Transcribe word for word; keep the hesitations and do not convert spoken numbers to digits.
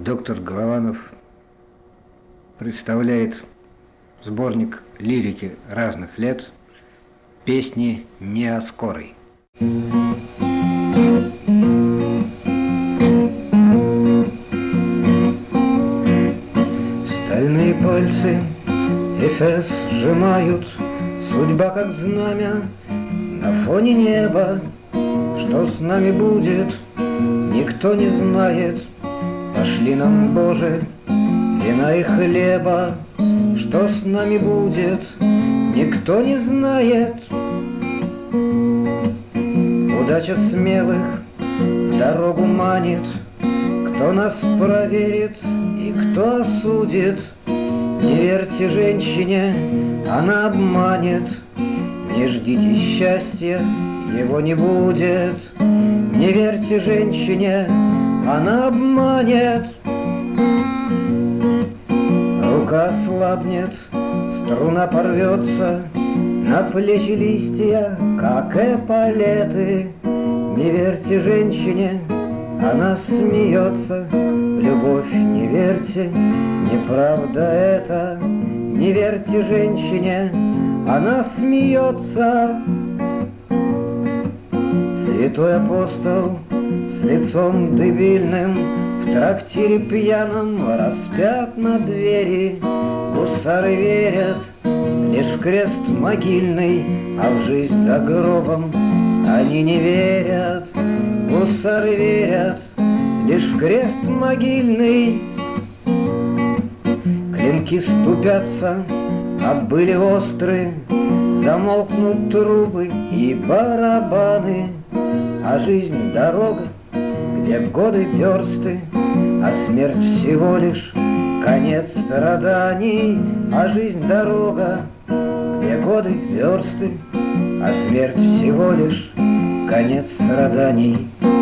Доктор Голованов представляет сборник лирики разных лет «Песни Неоскорой». Стальные пальцы Эфес сжимают, судьба как знамя на фоне неба. Что с нами будет, никто не знает. Пошли нам, Боже, вина и хлеба. Что с нами будет, никто не знает. Удача смелых в дорогу манит. Кто нас проверит и кто осудит? Не верьте женщине, она обманет. Не ждите счастья, его не будет. Не верьте женщине, она обманет. Рука ослабнет, струна порвется, на плечи листья, как эполеты. Не верьте женщине, она смеется. В любовь не верьте, неправда это. Не верьте женщине, она смеется. Святой апостол с лицом дебильным в трактире пьяном распят на двери. Гусары верят лишь в крест могильный, а в жизнь за гробом они не верят. Гусары верят лишь в крест могильный. Клинки ступятся, а были острые. Замолкнут трубы и барабаны. А жизнь дорога, где годы версты, а смерть всего лишь конец страданий. А жизнь дорога, где годы версты, а смерть всего лишь конец страданий.